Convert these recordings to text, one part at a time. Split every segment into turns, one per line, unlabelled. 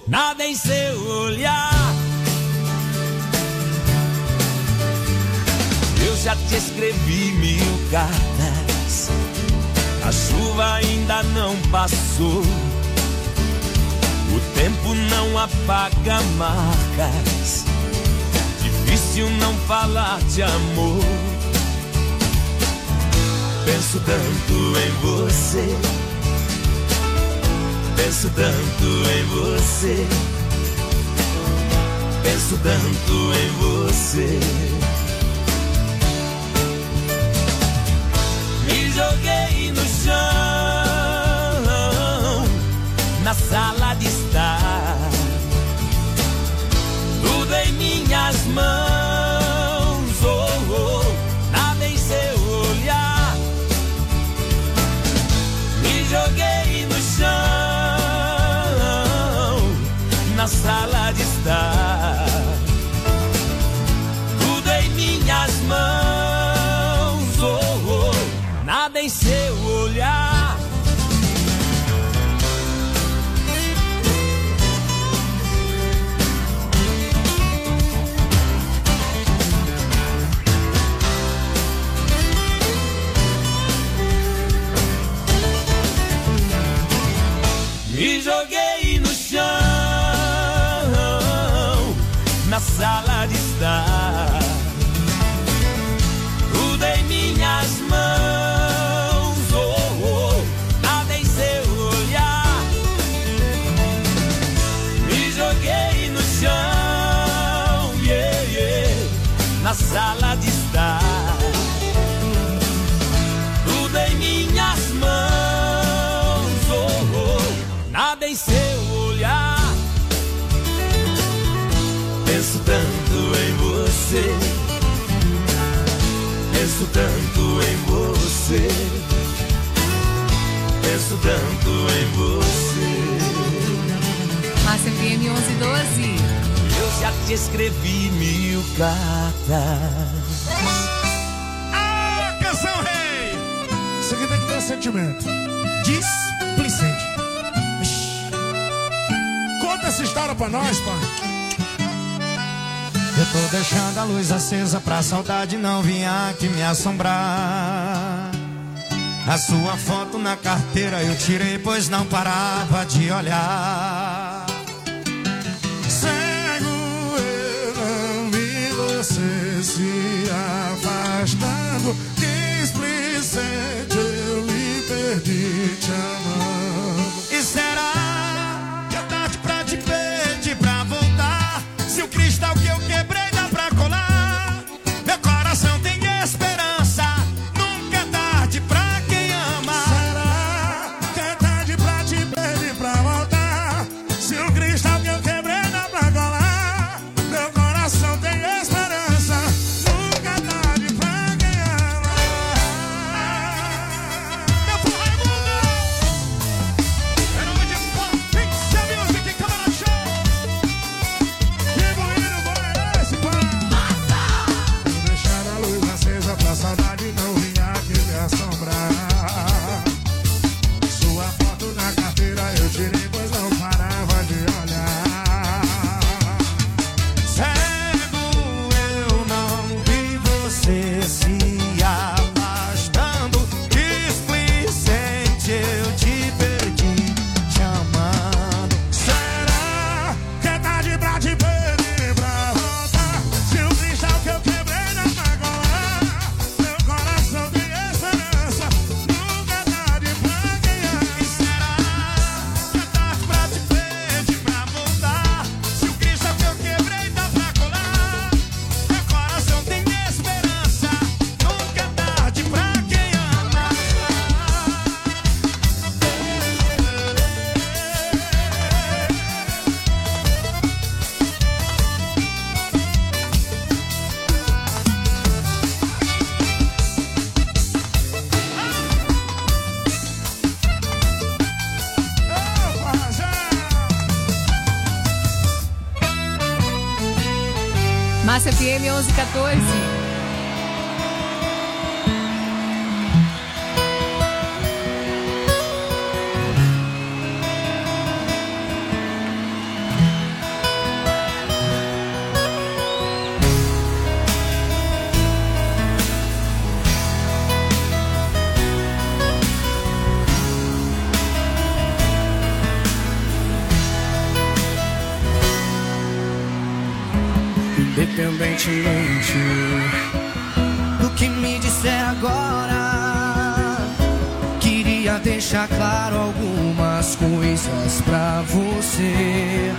nada em seu olhar. Eu já te escrevi 1000 cartas, a chuva ainda não passou. O tempo não apaga marcas, difícil não falar de amor. Penso tanto em você, penso tanto em você, penso tanto em você. Me joguei no chão, na sala de estar, tudo em minhas mãos, oh, oh, nada em seu olhar. Me joguei no chão, na sala de estar, tudo em minhas mãos, oh, oh, nada em seu olhar. Me joguei no chão, na sala de estar, tudo em minhas mãos, oh, oh, nada em seu olhar. Me joguei no chão, yeah, yeah, na sala de estar, tudo em minhas mãos, oh, oh, nada em seu olhar. Penso tanto em você, penso tanto em você, penso tanto em você.
Márcia FM 1112.
Eu já te escrevi 1000 cartas.
Ah, canção rei! Isso aqui tem que ter um sentimento displicente. Conta essa história pra nós, pai.
Eu tô deixando a luz acesa pra saudade não vir aqui me assombrar. A sua foto na carteira eu tirei, pois não parava de olhar.
Cego eu não vi você se afastando, displicente eu me perdi te amando.
E será que é tarde pra te pedir pra voltar? Se o cristal que eu quebrei dá pra colar, meu coração tem esperança, nunca é tarde pra quem ama.
Será que é tarde pra te pedir pra voltar? Se o cristal que eu quebrei dá pra colar, meu coração tem esperança, nunca é tarde pra quem ama.
Meu povo Raimundo! Em nome de Pixel Music, Câmara Show!
Que bonito foi esse, pai? Vou deixar a luz acesa pra saudade não vir aqui me assombrar. Sua foto na carteira eu tirei, pois não parava de olhar.
Cego eu não vi você se afastando, displicente eu te perdi te amando.
Será que é tarde pra te pedir pra voltar? Se o cristal que eu quebrei não vai colar, meu coração tem esperança, nunca é tarde pra quem ama.
E será que é tarde pra te pedir pra voltar? Se o cristal que eu quebrei dá pra colar, meu coração tem esperança, nunca é tarde pra quem ama.
Márcia FM 1114.
independentemente do que me disser agora. Queria deixar claro algumas coisas pra você.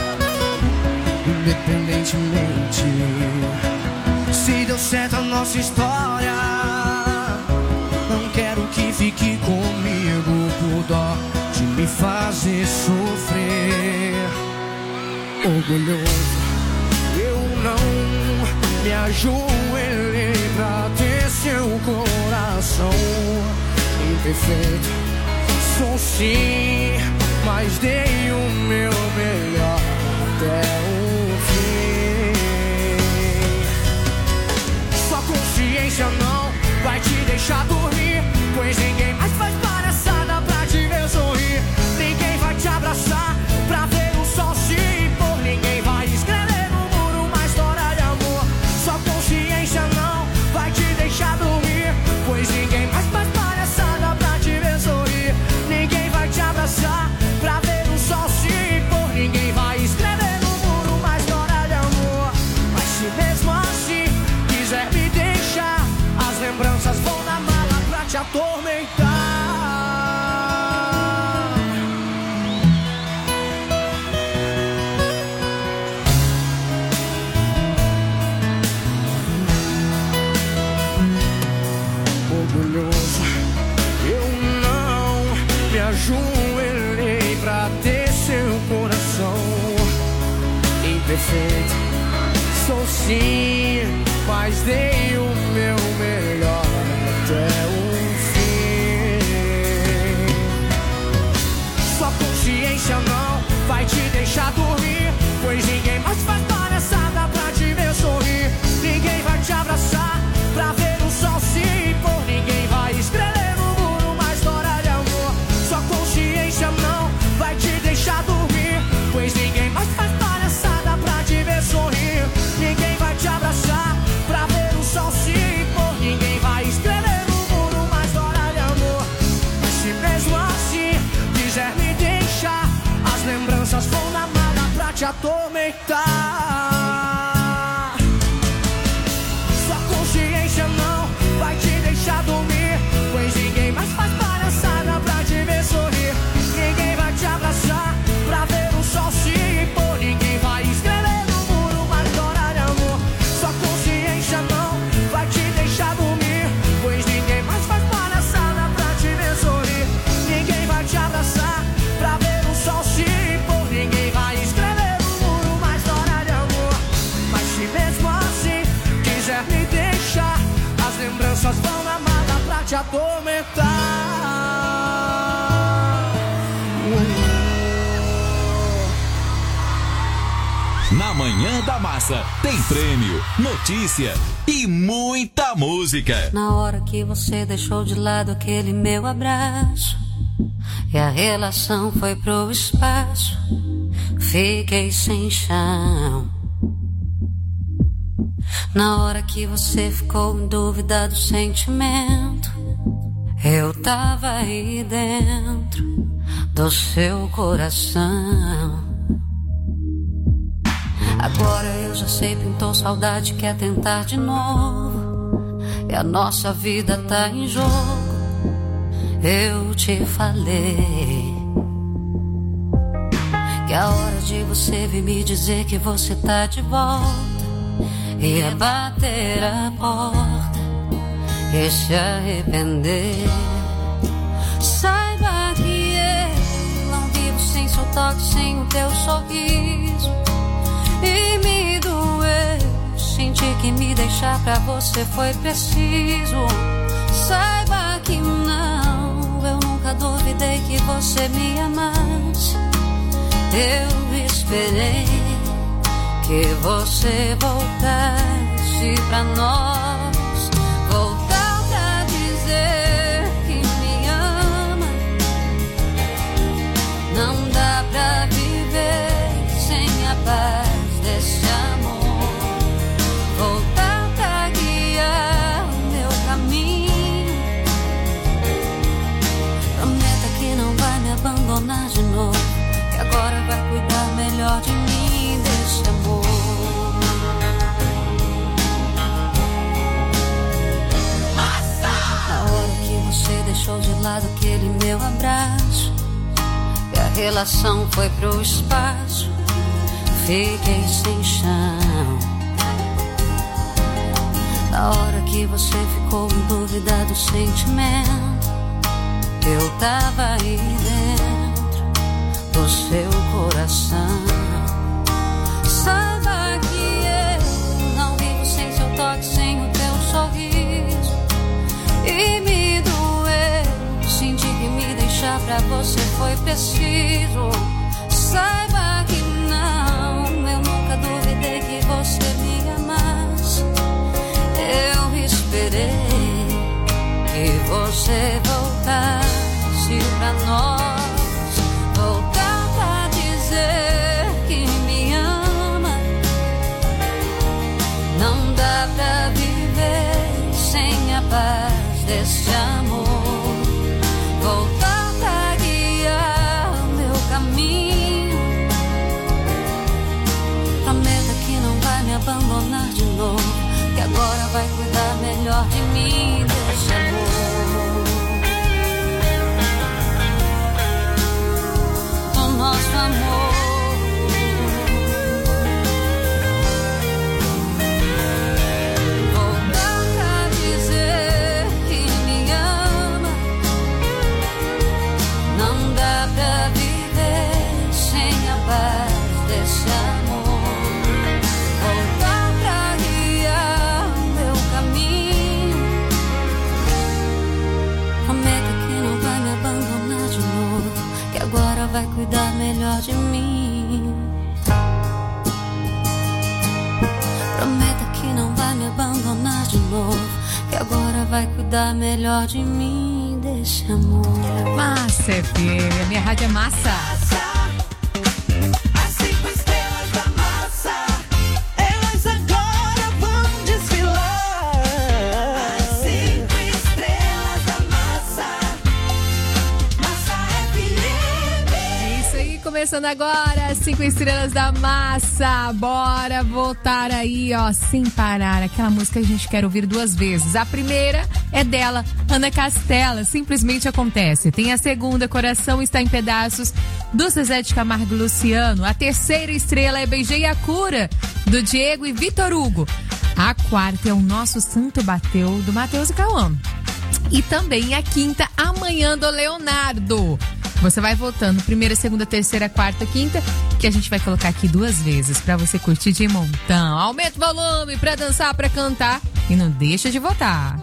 Independentemente se deu certo a nossa história, não quero que fique comigo por dó de me fazer sofrer. Orgulhoso, eu não me ajoelhei pra ter seu coração. Imperfeito, sou sim, mas dei o meu melhor até o fim. Sua consciência não vai te deixar dormir, pois ninguém mais faz palhaçada pra te ver sorrir. Ninguém vai te abraçar pra ver o sol se impor. Ninguém vai escrever no muro uma história de amor. Sua consciência não vai te deixar dormir, pois ninguém mais faz palhaçada pra te ver sorrir. Ninguém vai te abraçar pra ver o sol se impor. Ninguém vai escrever no muro uma história de amor. Mas se mesmo assim quiser me deixar, as lembranças vão na mala pra te atormentar. Orgulhoso, eu não me ajoelhei pra ter seu coração. Imperfeito, sou sim, mas dei o meu melhor até o fim. Sua consciência não vai te deixar dormir, pois ninguém mais faz palhaçada pra te ver sorrir. Ninguém vai te abraçar pra ver o sol se impor. Ninguém vai escrever no muro uma história de amor. Sua consciência não vai te deixar dormir, pois ninguém mais faz palhaçada pra te ver sorrir. Ninguém vai te abraçar pra ver o sol se impor. Ninguém vai escrever no muro uma história de amor. Mas se mesmo assim quiser me deixar, as lembranças vão na mala pra te atormentar. Sua consciência não vai te deixar dormir, pois ninguém mais faz palhaçada pra te ver sorrir. Ninguém vai te abraçar pra ver o sol se impor. Ninguém vai escrever no muro uma história de amor. Sua consciência não vai te deixar dormir, pois ninguém mais faz palhaçada pra te ver sorrir. Ninguém vai te abraçar pra ver o sol se impor. Ninguém vai escrever no muro uma história de amor. Mas se mesmo assim quiser me deixar, as lembranças vão na mala pra te atormentar.
Na Manhã da Massa tem prêmio, notícia e muita música.
Na hora que você deixou de lado aquele meu abraço e a relação foi pro espaço, fiquei sem chão. Na hora que você ficou em dúvida do sentimento, eu tava aí dentro do seu coração. Agora eu já sei, pintou saudade, quer tentar de novo, e a nossa vida tá em jogo. Eu te falei que a hora de você vir me dizer que você tá de volta, ia bater a porta e se arrepender. Saiba que eu não vivo sem seu toque, sem o teu sorriso. E me doeu sentir que me deixar pra você foi preciso. Saiba que não, eu nunca duvidei que você me amasse. Eu esperei que você voltasse pra nós, voltar pra dizer que me ama. Não dá pra viver sem a paz desse amor. Voltar pra guiar o meu caminho. Prometa que não vai me abandonar de novo, que agora vai cuidar melhor de mim, desse amor. deixou de lado aquele meu abraço e a relação foi pro espaço. Fiquei sem chão. Na hora que você ficou em dúvida do sentimento, eu tava aí dentro do seu coração. Saiba que eu não vivo sem seu toque, sem o teu sorriso. E me doeu, senti que me deixar pra você foi preciso. Saiba que não, eu nunca duvidei que você me amasse. Eu esperei que você voltasse pra nós, voltar pra dizer que me ama. Não dá pra viver sem a paz desse amor. Voltar pra guiar meu caminho. Prometa que não vai me abandonar de novo, que agora vai cuidar melhor de mim, desse amor, do nosso amor. Voltar pra dizer que me ama. Não dá pra viver sem a paz desse amor. Voltar pra guiar meu caminho. Prometa que não vai me abandonar de novo, que agora vai cuidar melhor de mim. Prometa que não vai me abandonar de novo, que agora vai cuidar melhor de mim, desse amor.
Massa FM, a minha rádio é massa.
As 5 estrelas da massa, elas agora vão desfilar. As 5 estrelas da massa, Massa FM.
É isso aí, começando agora, as 5 estrelas da massa. Bora voltar aí, ó, sem parar. Aquela música que a gente quer ouvir 2 vezes. A primeira é dela, Ana Castela, Simplesmente Acontece. Tem a segunda, Coração Está em Pedaços, do Zezé de Camargo e Luciano. A terceira estrela é Beijei a Cura, do Diego e Vitor Hugo. A quarta é O Nosso Santo Bateu, do Matheus e Cauã. E também a quinta, Amanhã, do Leonardo. Você vai votando primeira, segunda, terceira, quarta, quinta, que a gente vai colocar aqui 2 vezes pra você curtir de montão. Aumenta o volume pra dançar, pra cantar e não deixa de votar.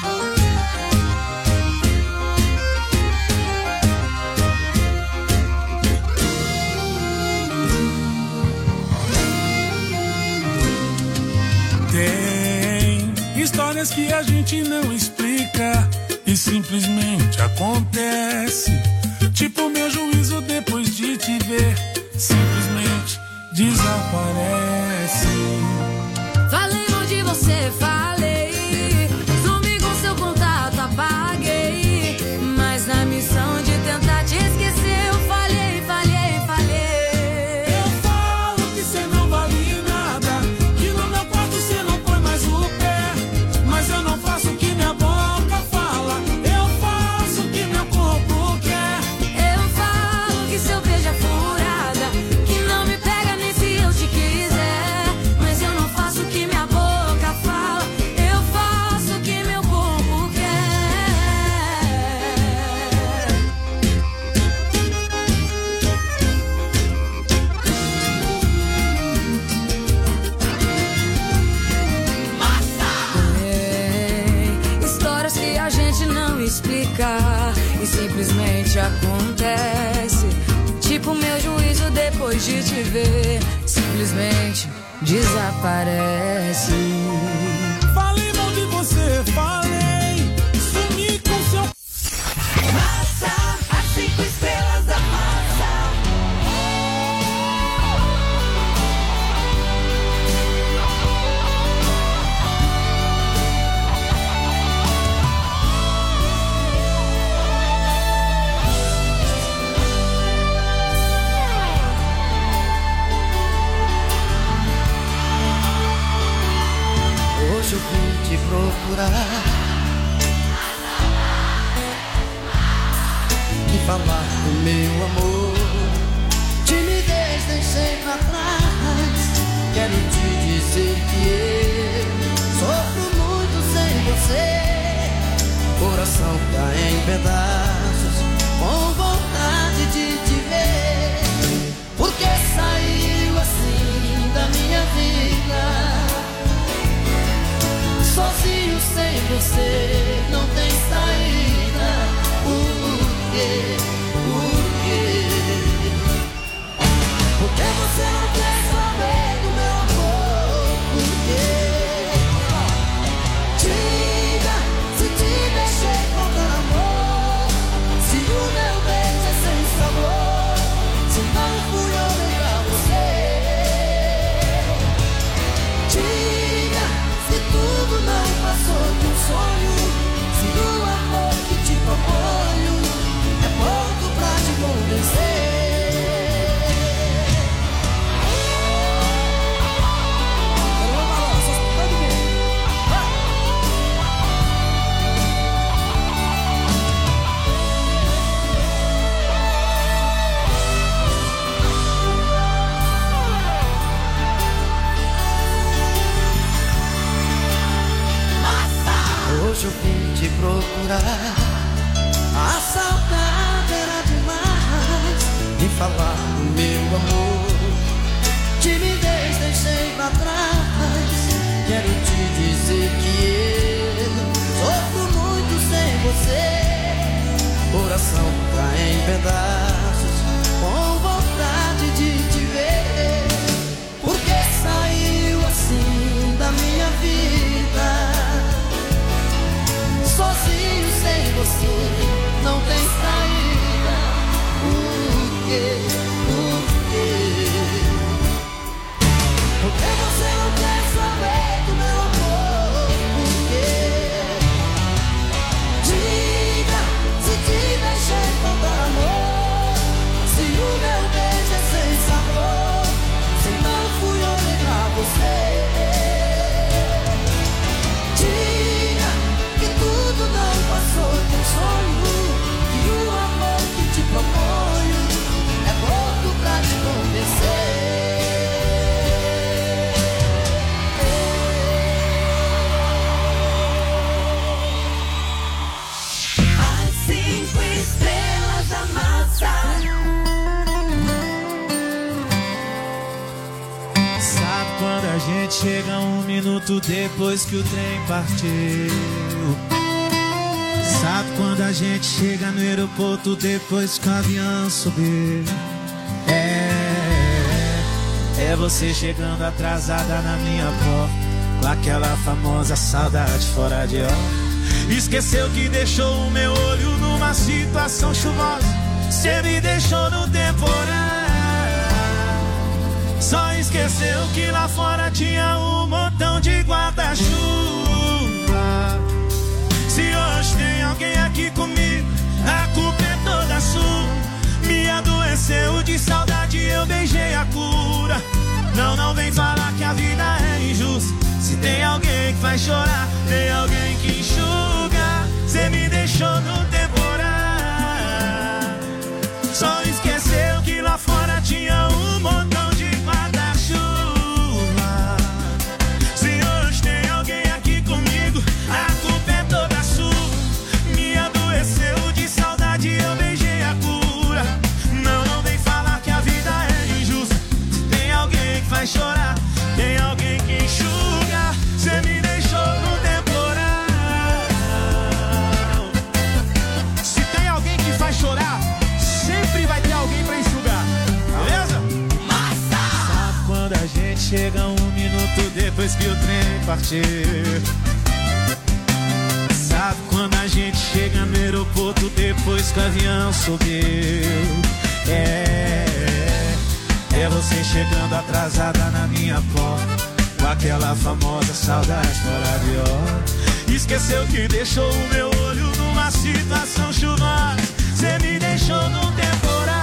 Tem histórias que a gente não explica e simplesmente acontece. Tipo meu juízo depois de te ver, simplesmente desaparece.
Falei onde você, falei. Sumi com seu contato, apaguei. Mas na missão de tentar te esquecer, eu falhei, falhei, falhei.
Eu falo que cê não vale nada, que no meu quarto cê não põe mais o pé. Mas eu não faço o que minha boca fala, eu faço o que meu corpo quer.
Eu falo que seu beijo é furada, que não me pega nem se eu te quiser. Mas eu não faço o que minha boca fala, eu faço o que meu corpo quer. Tem histórias que a gente não explica e simplesmente acontece. Tipo meu juízo depois de te ver, simplesmente desaparece.
Falei mal de você, falei, sumi com seu...
Massa, as 5 estrelas da massa.
Hoje eu vim te procurar
falar do meu amor. Timidez deixei pra trás. Quero te dizer que eu sofro muito sem você. Coração tá em pedaços, com vontade de te ver. Porque saiu assim da minha vida. Sozinho sem você não tem saída. Por quê? Por quê? Porque você não quer saber do meu amor? Por quê? Diga se te deixei faltar amor. Se o meu beijo é sem sabor. Se não fui eu nem pra você. Diga se tudo não passou de um sonho. Se o amor que te proponho é pouco pra te convencer. Hoje eu vim te procurar. A saudade era demais de falar do meu amor. Timidez deixei pra trás. Quero te dizer que eu sofro muito sem você. Coração tá em pedaços, com vontade de te ver. Porque saiu assim da minha vida. Sozinho sem você não tem saída. Por quê? Por quê? Porque você não quer saber do meu amor? Por quê? Diga se te deixei faltar amor. Se o meu beijo é sem sabor. Se não fui eu nem pra você. Tudo não passou de um sonho. E o amor que te proponho é pouco pra te convencer.
As 5 estrelas da massa.
Sabe quando a gente chega 1 minuto depois que o trem partiu? Sabe quando a gente chega no aeroporto depois que o avião subiu? É você chegando atrasada na minha porta, com aquela famosa saudade fora de hora. Esqueceu que deixou o meu olho numa situação chuvosa. Cê me deixou no temporal. Só esqueceu que lá fora tinha um montão de guarda-chuva. Se hoje tem alguém aqui comigo, a culpa é toda sua. Me adoeceu de saudade, eu beijei a cura. Não vem falar que a vida é injusta. Se tem alguém que faz chorar, tem alguém que enxuga. Cê me deixou no temporal. Só esqueceu que lá fora tinha um montão de guarda-chuva. Se hoje tem alguém aqui comigo, a culpa é toda sua. Me adoeceu de saudade, eu beijei a cura. Não vem falar que a vida é injusta. Se tem alguém que faz chorar, tem alguém que enxuga. Cê me deixou no temporal. Se tem alguém que faz chorar, sempre vai ter alguém pra enxugar. Beleza? Massa! Sabe quando a gente chega 1 minuto depois que o trem partiu? Sabe quando a gente chega no aeroporto depois que o avião subiu? É você chegando atrasada na minha porta, com aquela famosa saudade fora de hora. Esqueceu que deixou o meu olho numa situação chuvosa. Cê me deixou num temporal.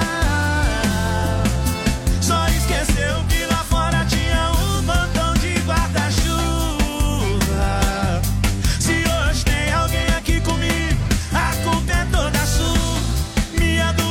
Só esqueceu que lá fora tinha um montão de guarda-chuva. Se hoje tem alguém aqui comigo, a culpa é toda sua. Me adoeceu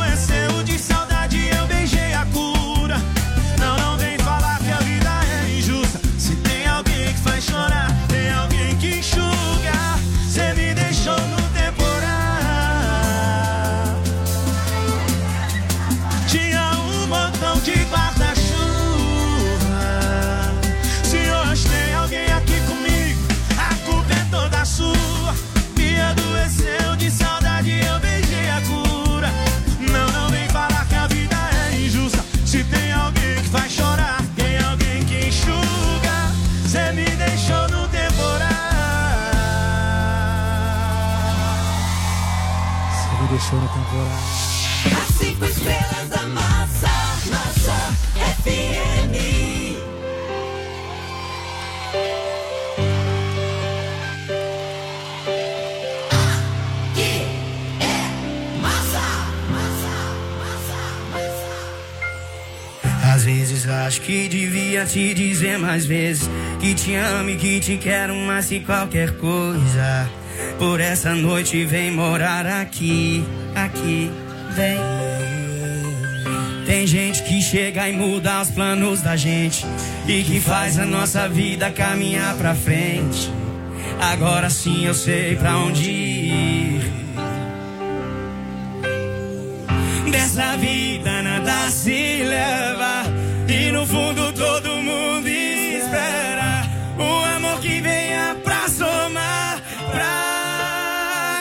vezes. Acho que devia te dizer mais vezes que te amo e que te quero mais que qualquer coisa. Por essa noite vem morar aqui, aqui, vem. Tem gente que chega e muda os planos da gente e que faz a nossa vida caminhar pra frente. Agora sim eu sei pra onde ir. Dessa vida nada se leva e no fundo todo mundo espera um amor que venha pra somar, pra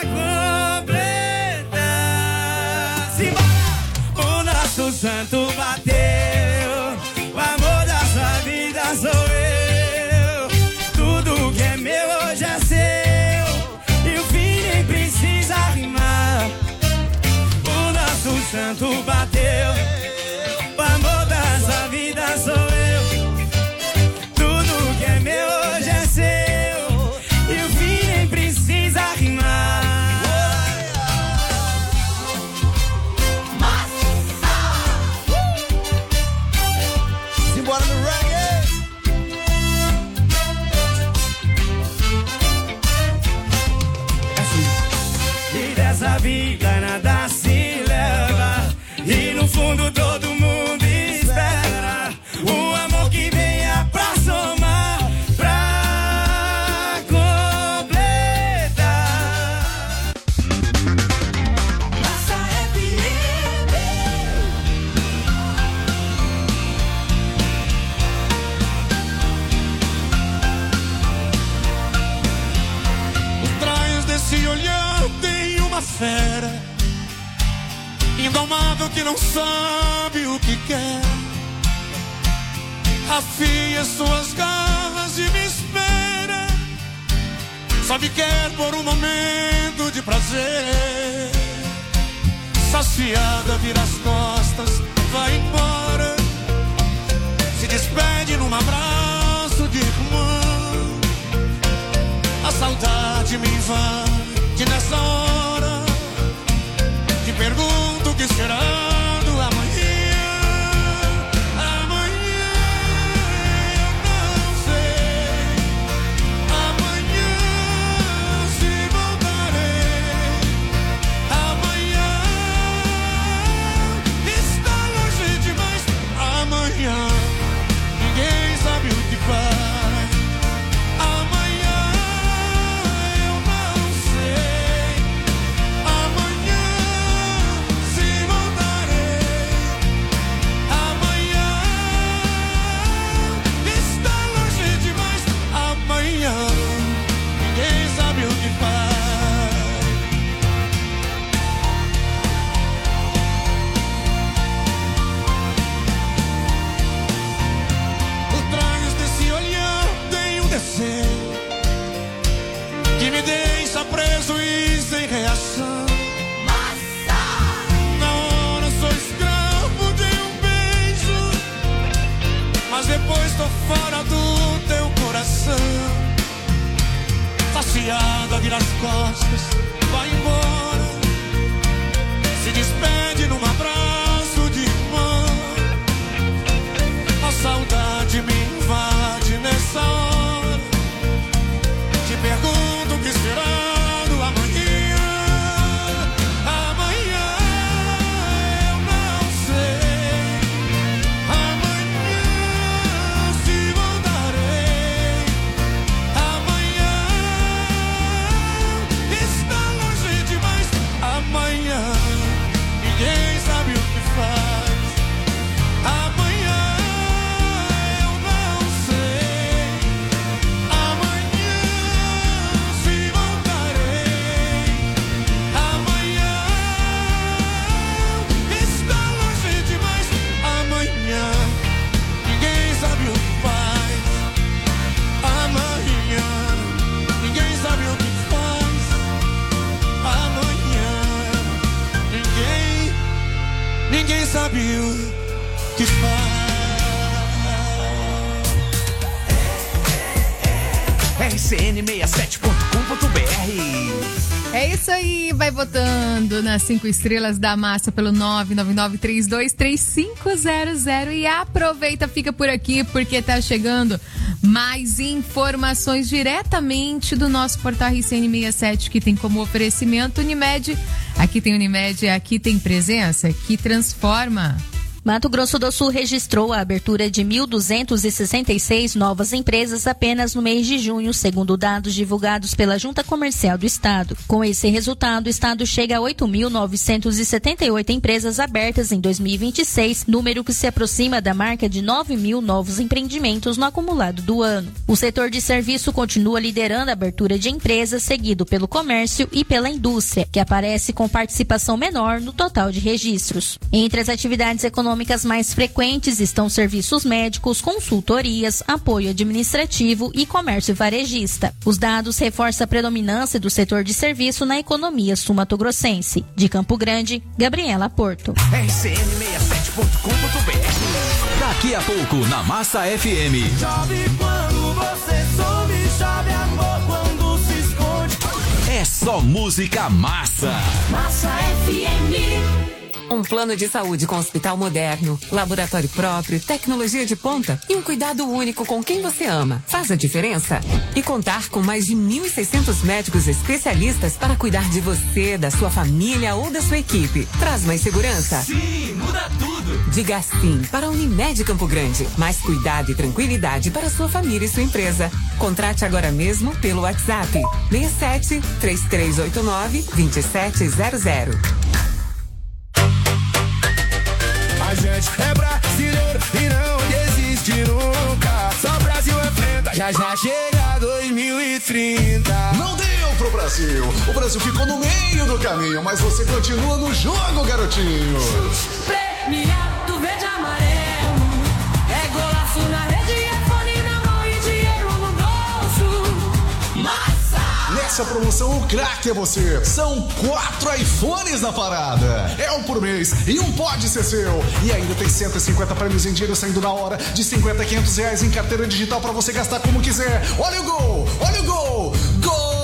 completar. Simbora! O nosso santo bateu, o amor da sua vida sou eu. Tudo que é meu hoje é seu e o fim nem precisa rimar. O nosso santo bateu, o amor da sua vida sou eu. Tudo que é meu hoje é seu e o fim nem precisa rimar.
Simbora no reggae.
E dessa vida nada se leva e no fundo todo mundo espera um amor que venha pra somar, pra completar.
Massa FM.
Por trás desse olhar tem uma fera indomável que não sabe o que quer. Afia suas garras e me espera. Só me quer por um momento de prazer. Saciada, vira as costas, vai embora. Se despede num abraço de irmão. A saudade me invade nessa hora. Te pergunto o que será do amanhã. Amanhã eu não sei. Amanhã se voltarei. Amanhã está longe demais. Amanhã ninguém sabe o que faz. Amanhã eu não sei. Amanhã se voltarei. Amanhã está longe demais. Amanhã ninguém sabe o que faz. Por trás desse olhar tem um desejo que me deixa preso e sem reação. Na hora sou escravo de um beijo, mas depois tô fora do teu coração. Saciada, vira as costas, vai embora. Se despede num abraço de irmão. A saudade me invade nessa hora. Te pergunto o que será do amanhã. Amanhã eu não sei. Amanhã se voltarei. Amanhã está longe demais. Amanhã ninguém sabe o que faz. Amanhã eu não sei. Amanhã se voltarei. Amanhã está longe demais. Amanhã ninguém sabe o que faz. Amanhã ninguém sabe o que faz. Amanhã ninguém sabe o que faz.
RCN67.com.br.
É É isso aí, vai votando nas 5 estrelas da massa pelo 999323500 e aproveita, fica por aqui porque tá chegando mais informações diretamente do nosso portal RCN67 que tem como oferecimento Unimed. Aqui tem Unimed, aqui tem presença que transforma.
Mato Grosso do Sul registrou a abertura de 1.266 novas empresas apenas no mês de junho, segundo dados divulgados pela Junta Comercial do Estado. Com esse resultado, o Estado chega a 8.978 empresas abertas em 2026, número que se aproxima da marca de 9.000 novos empreendimentos no acumulado do ano. O setor de serviço continua liderando a abertura de empresas, seguido pelo comércio e pela indústria, que aparece com participação menor no total de registros. Entre as atividades econômicas mais frequentes estão serviços médicos, consultorias, apoio administrativo e comércio varejista. Os dados reforçam a predominância do setor de serviço na economia sul-mato-grossense. De Campo Grande, Gabriela Porto.
RCN67.com.br.
Daqui a pouco na Massa FM.
Chove quando você some, chove amor quando se esconde.
É só música massa.
Massa FM.
Um plano de saúde com hospital moderno, laboratório próprio, tecnologia de ponta e um cuidado único com quem você ama. Faz a diferença? E contar com mais de 1.600 médicos especialistas para cuidar de você, da sua família ou da sua equipe. Traz mais segurança?
Sim, muda tudo.
Diga sim para a Unimed Campo Grande. Mais cuidado e tranquilidade para sua família e sua empresa. Contrate agora mesmo pelo WhatsApp 67 3389 2700.
A gente é brasileiro e não desiste nunca. Só o Brasil enfrenta, já chega 2030.
Não deu pro Brasil. O Brasil ficou no meio do caminho, mas você continua no jogo, garotinho.
Premiado verde e amarelo. É golaço na rede, é fone na mão e dinheiro no bolso. Massa!
Nessa promoção, o craque é você. São 4 iPhones na parada. É um por mês e um pode ser seu. E ainda tem 150 prêmios em dinheiro saindo na hora, de 50 a 500 reais em carteira digital pra você gastar como quiser. Olha o gol! Olha o gol! Gol!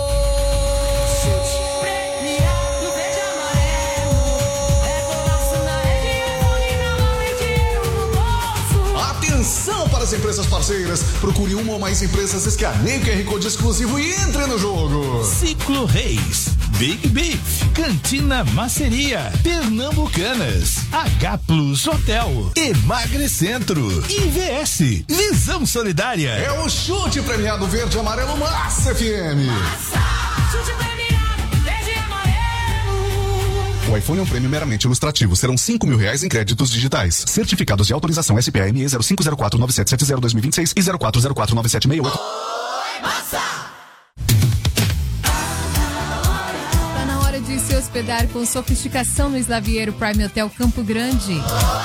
Premiado verde e amarelo. É golaço na rede, é fone na mão e dinheiro no bolso.
Atenção para as empresas parceiras. Procure uma ou mais empresas, escaneie o QR Code exclusivo e entre no jogo.
Ciclo Reis, Big Beef, Cantina Maceria, Pernambucanas, H Plus Hotel, Emagrecentro, IVS, Visão Solidária.
É o chute premiado verde e amarelo Massa FM.
Chute premiado verde e amarelo.
O iPhone é um prêmio meramente ilustrativo. Serão R$5.000 em créditos digitais. Certificados de autorização SPME 05049770-2026 e 04049768.
Tá na hora de se hospedar com sofisticação no Slaviero Prime Hotel Campo Grande.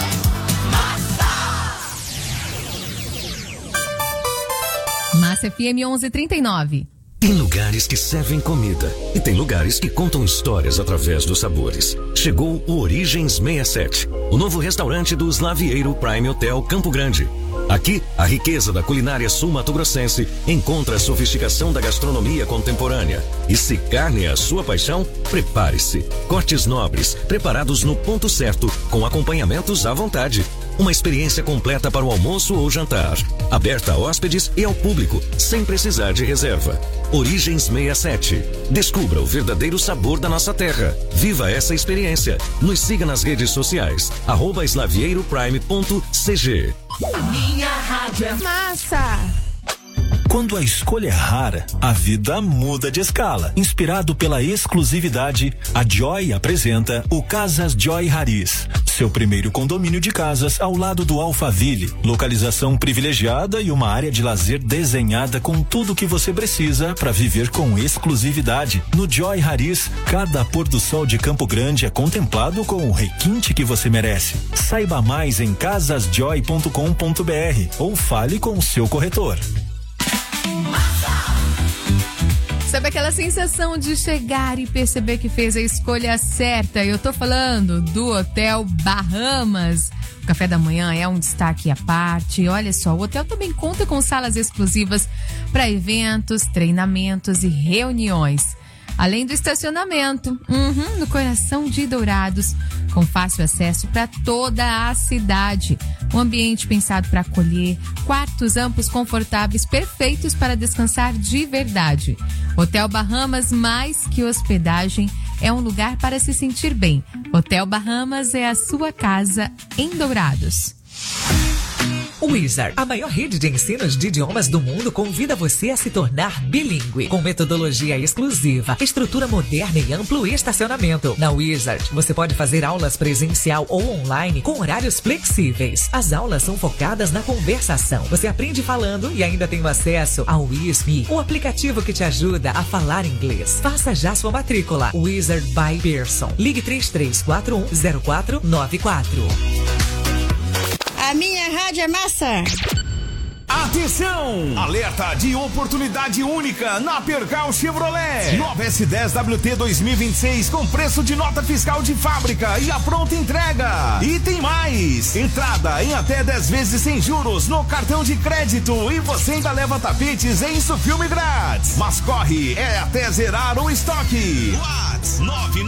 Massa FM 1139.
Tem lugares que servem comida e tem lugares que contam histórias através dos sabores. Chegou o Origens 67, o novo restaurante do Slaviero Prime Hotel Campo Grande. Aqui, a riqueza da culinária sul-mato-grossense encontra a sofisticação da gastronomia contemporânea. E se carne é a sua paixão, prepare-se. Cortes nobres, preparados no ponto certo, com acompanhamentos à vontade. Uma experiência completa para o almoço ou jantar. Aberta a hóspedes e ao público, sem precisar de reserva. Origens 67. Descubra o verdadeiro sabor da nossa terra. Viva essa experiência. Nos siga nas redes sociais. @slavieroprime.cg.
Minha rádio é
Massa!
Quando a escolha é rara, a vida muda de escala. Inspirado pela exclusividade, a Joy apresenta o Casas Joy Haris, seu primeiro condomínio de casas ao lado do Alphaville. Localização privilegiada e uma área de lazer desenhada com tudo o que você precisa para viver com exclusividade. No Joy Haris, cada pôr do sol de Campo Grande é contemplado com o requinte que você merece. Saiba mais em casasjoy.com.br ou fale com o seu corretor.
Sabe aquela sensação de chegar e perceber que fez a escolha certa? Eu tô falando do Hotel Bahamas. O café da manhã é um destaque à parte. Olha só, o hotel também conta com salas exclusivas para eventos, treinamentos e reuniões. além do estacionamento, no coração de Dourados, com fácil acesso para toda a cidade. Um ambiente pensado para acolher, quartos amplos, confortáveis, perfeitos para descansar de verdade. Hotel Bahamas, mais que hospedagem, é um lugar para se sentir bem. Hotel Bahamas é a sua casa em Dourados.
Wizard, a maior rede de ensinos de idiomas do mundo, convida você a se tornar bilíngue, com metodologia exclusiva, estrutura moderna e amplo estacionamento. Na Wizard, você pode fazer aulas presencial ou online com horários flexíveis. As aulas são focadas na conversação. Você aprende falando e ainda tem o acesso ao WizMe, o aplicativo que te ajuda a falar inglês. Faça já sua matrícula. Wizard by Pearson. Ligue 33410494.
A minha rádio é massa.
Atenção! Alerta de oportunidade única na Percal Chevrolet. Nova S10 WT 2026 com preço de nota fiscal de fábrica e a pronta entrega. E tem mais! Entrada em até 10 vezes sem juros no cartão de crédito e você ainda leva tapetes em Insufilme grátis. Mas corre, é até zerar o estoque. WhatsApp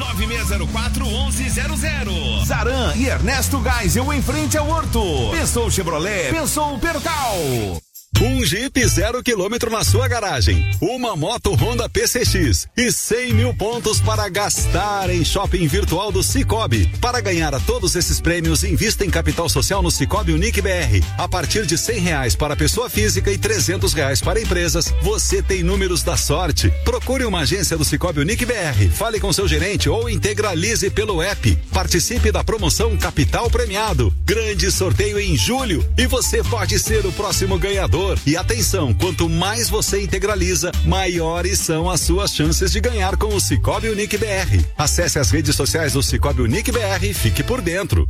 996041100. Zaran e Ernesto Geisel em frente ao Horto. Pensou Chevrolet, pensou Percal.
Um Jeep 0 km na sua garagem, uma moto Honda PCX e 100 mil pontos para gastar em shopping virtual do Sicoob. Para ganhar a todos esses prêmios, invista em capital social no Sicoob Unique BR. A partir de R$100 para pessoa física e R$300 para empresas, você tem números da sorte. Procure uma agência do Sicoob Unique BR, fale com seu gerente ou integralize pelo app. Participe da promoção Capital Premiado. Grande sorteio em julho e você pode ser o próximo ganhador. E atenção, quanto mais você integraliza, maiores são as suas chances de ganhar com o Sicoob Unique BR. Acesse as redes sociais do Sicoob Unique BR e fique por dentro.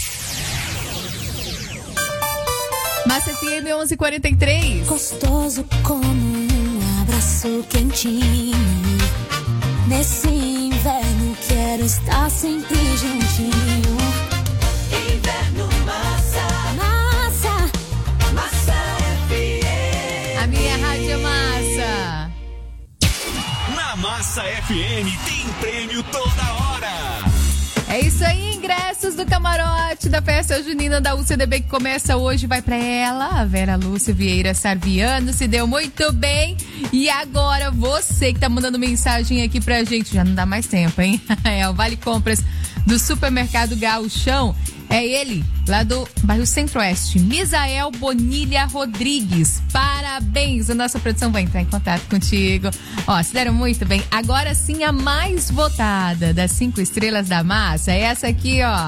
Massa FM 11:43.
Gostoso como um abraço quentinho. Nesse inverno quero estar sempre juntinho. Inverno Massa. Massa. Massa FM.
A minha rádio é massa.
Na Massa FM tem prêmio toda hora.
É isso aí, ingressos do camarote da festa junina da UCDB que começa hoje, vai pra ela, a Vera Lúcia Vieira Sarviano, se deu muito bem. E agora você que tá mandando mensagem aqui pra gente, já não dá mais tempo, hein? É o Vale Compras do Supermercado Gauchão. É ele, lá do bairro Centro-Oeste, Misael Bonilha Rodrigues. Parabéns, a nossa produção vai entrar em contato contigo. Ó, se deram muito bem. Agora sim, a mais votada das 5 estrelas da massa é essa aqui, ó.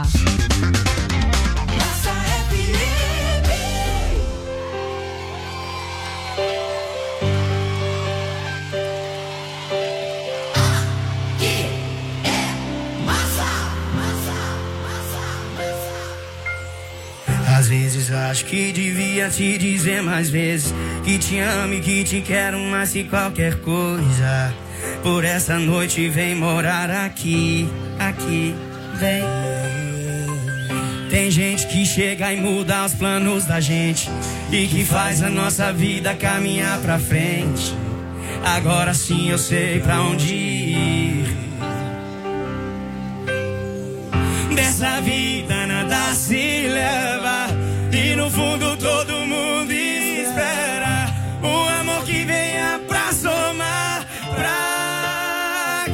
Às vezes acho que devia te dizer mais vezes que te amo e que te quero mais que qualquer coisa. Por essa noite vem morar aqui, vem. Tem gente que chega e muda os planos da gente e que faz a nossa vida caminhar pra frente. Agora sim eu sei pra onde ir. Dessa vida nada se leva e no fundo todo mundo espera um amor que venha pra somar, pra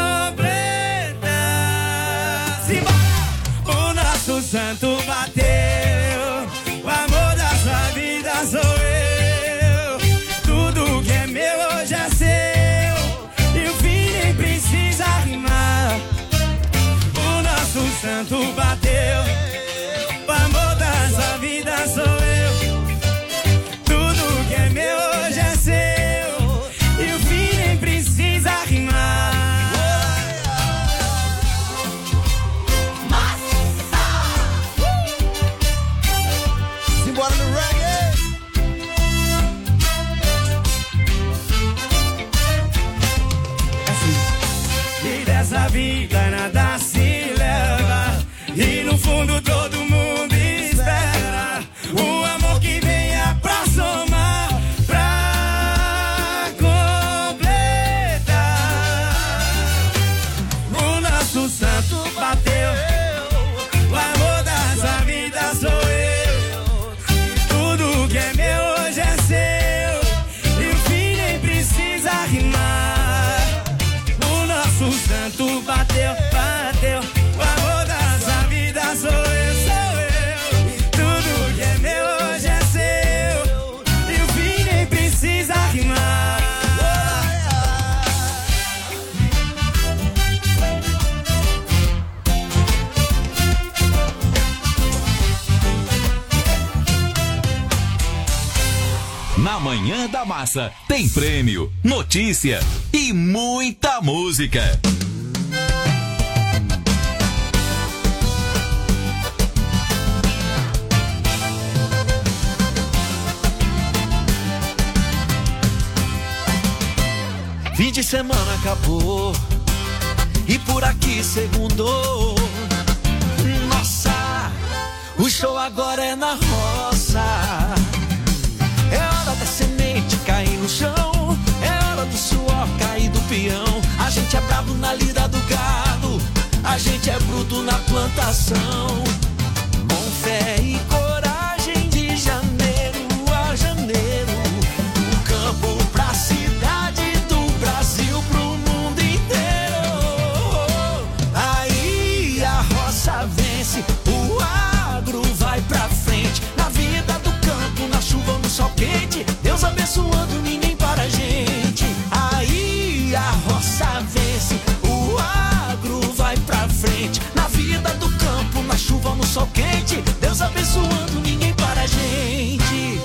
completar. Simbora! O nosso santo bateu, o amor da sua vida sou eu. Tudo que é meu hoje é seu e o fim nem precisa rimar. O santo bateu, o amor da sua vida sou eu. Tudo que é meu hoje é seu e o fim nem precisa rimar.
Simbora no reggae.
E dessa vida nada se e no fundo todo mundo espera um amor que venha pra somar, pra completar.
Na Manhã da Massa tem prêmio, notícia e muita música.
Fim de semana acabou e por aqui segundou. Nossa, o show agora é na roça. É hora da semente cair no chão, é hora do suor cair do peão. A gente é bravo na lida do gado, a gente é bruto na plantação. Com fé e coragem de janeiro a janeiro, do campo pra cidade, do Brasil pro mundo inteiro. Aí a roça vence, o agro vai pra frente. Na vida do campo, na chuva, no sol quente, Deus abençoando, ninguém para a gente. Aí a roça vence, o agro vai pra frente. Na vida do campo, na chuva, no sol quente, Deus abençoando, ninguém para a gente.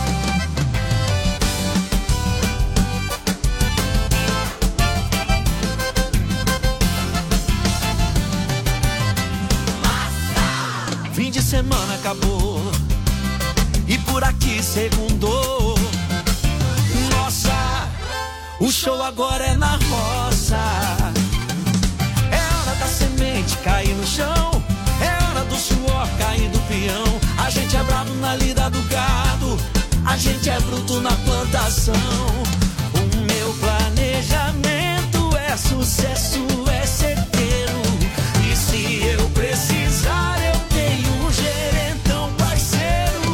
Fim de semana acabou e por aqui segundou. Nossa, o show agora é na roça. É hora da semente cair no chão, é hora do suor cair do peão. A gente é bravo na lida do gado, a gente é bruto na plantação. O meu planejamento é sucesso, é certeiro. E se eu precisar, eu tenho um gerentão parceiro.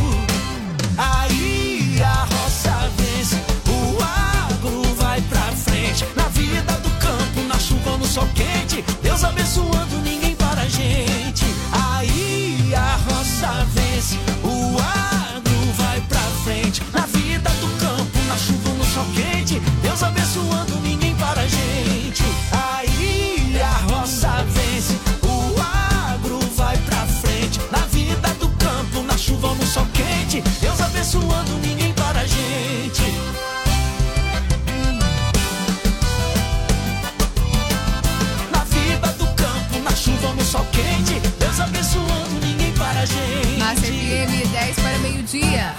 Aí a roça vence, o agro vai pra frente. Na vida do campo, na chuva, no sol quente, Deus abençoando, ninguém para a gente. Aí a roça vence, o agro vai pra frente. Na vida do campo, na chuva, no sol quente, Deus abençoando, ninguém para a gente. Aí a roça vence, o agro vai pra frente. Na vida do campo, na chuva, no sol quente, Deus abençoando, ninguém para a gente. Na vida do campo, na chuva, no sol quente, Deus abençoando, ninguém para a gente.
Massa FM, 10 para meio-dia.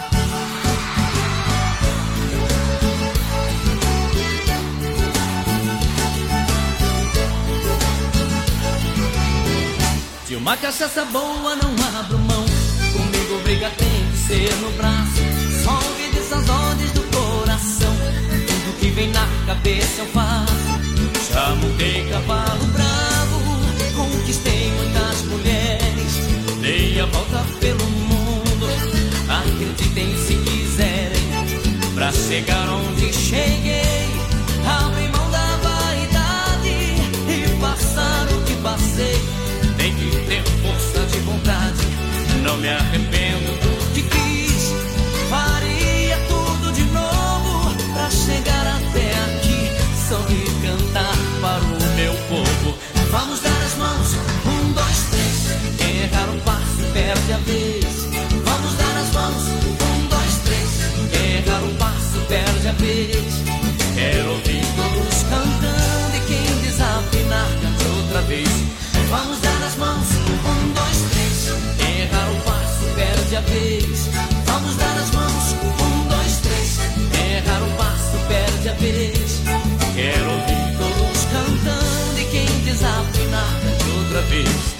De uma cachaça boa não abro mão, comigo briga tem que ser no braço. Só ouvir dessas ordens do coração, tudo que vem na cabeça eu faço. Já montei cavalo bravo, conquistei muitas mulheres, dei a volta pelo mundo, acreditem se quiserem. Pra chegar onde cheguei, abri mão da vaidade e passar o que passei. Tem que ter força de vontade, não me arrependo do que fiz. Faria tudo de novo pra chegar até aqui. Sorrir e cantar para o meu povo. Vamos dar as mãos, 1, 2, 3. Errar um passo, perde a vez. Vamos dar as mãos, 1, 2, 3. Errar um passo, perde a vez. Quero ouvir todos cantando e quem desafinar cante outra vez. Vamos dar as mãos, 1, 2, 3. Errar um passo, perde a vez. Vamos dar as mãos, 1, 2, 3. Errar um passo, perde a vez. Quero ouvir todos cantando e quem desafinar cante outra vez.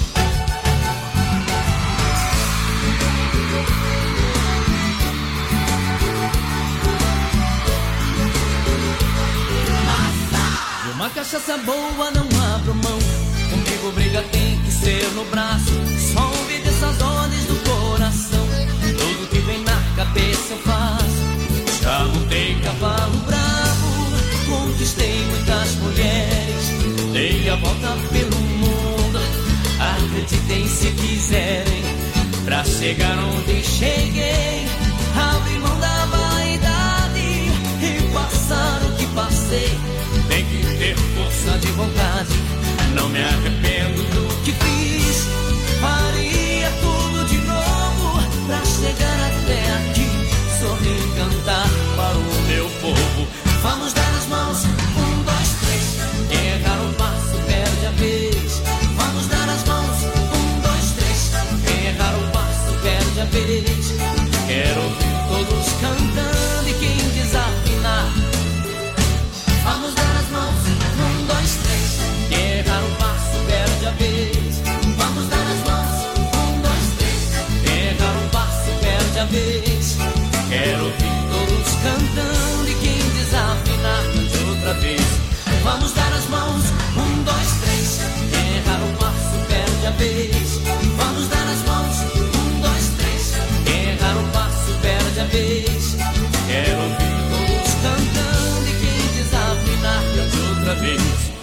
De uma cachaça boa não abro mão, comigo briga tem que ser no braço. Só ouvir dessas ordens do coração, tudo que vem na cabeça eu faço. Já montei cavalo bravo, conquistei muitas mulheres, dei a volta pelo mundo, acreditem se quiserem. Pra chegar onde cheguei, abri mão da vaidade e passar o que passei. Tem que ter força de vontade, não me arrependo do que fiz. Faria tudo de novo pra chegar até aqui. Sorrir, cantar para o meu povo. Vamos dar as mãos, 1, 2, 3. Quem errar um passo perde a vez. Vamos dar as mãos, 1, 2, 3. Quem errar um passo perde a vez. Quero ouvir todos cantando e quem desafinar. Vamos dar as mãos, 1, 2, 3. Quem errar um passo perde a vez. Vamos dar as mãos, 1, 2, 3. Quem errar um passo perde a vez. Quero ouvir todos cantando e quem desafinar cante outra vez. Vamos dar as mãos, 1, 2, 3. Quem errar um passo perde a vez. Vamos dar as mãos, 1, 2, 3. Quem errar um passo perde a vez. Quero ouvir todos cantando e quem desafinar cante outra vez.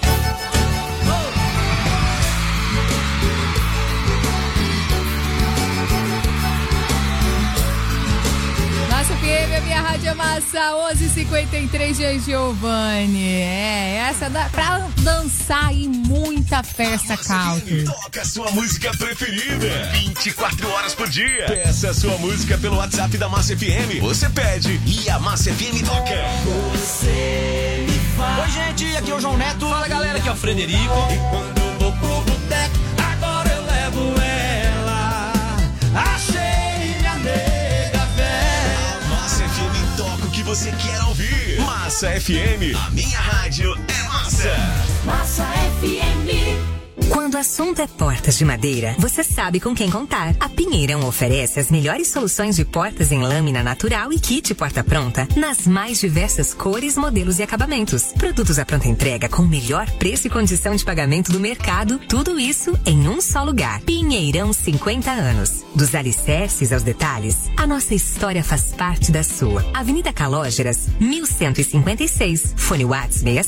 FM, a minha rádio é massa, 11h53, Jean Giovanni. Essa dá pra dançar e muita festa country.
Toca a sua música preferida 24 horas por dia. Peça a sua música pelo WhatsApp da Massa FM. Você pede e a Massa FM toca.
Você me faz.
Oi, gente, aqui é o João Neto.
Fala, galera, aqui é o Frederico. E quando eu vou pro boteco, agora eu levo ela. Achei minha nega velha.
Massa FM toca o que você quer ouvir. Massa FM, a minha rádio é massa.
Massa FM. Quando o assunto é portas de madeira, você sabe com quem contar. A Pinheirão oferece as melhores soluções de portas em lâmina natural e kit porta-pronta, nas mais diversas cores, modelos e acabamentos. Produtos à pronta entrega com o melhor preço e condição de pagamento do mercado, tudo isso em um só lugar. Pinheirão, 50 anos. Dos alicerces aos detalhes, a nossa história faz parte da sua. Avenida Calógeras, 1156. Fone WhatsApp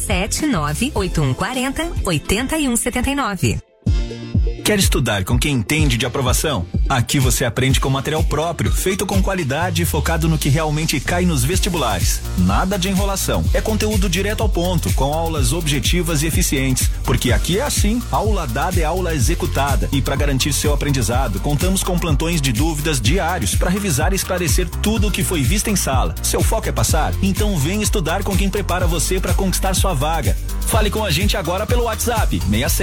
67981408179.
Quer estudar com quem entende de aprovação? Aqui você aprende com material próprio, feito com qualidade e focado no que realmente cai nos vestibulares. Nada de enrolação. É conteúdo direto ao ponto, com aulas objetivas e eficientes. Porque aqui é assim, aula dada é aula executada. E para garantir seu aprendizado, contamos com plantões de dúvidas diários para revisar e esclarecer tudo o que foi visto em sala. Seu foco é passar? Então vem estudar com quem prepara você para conquistar sua vaga. Fale com a gente agora pelo WhatsApp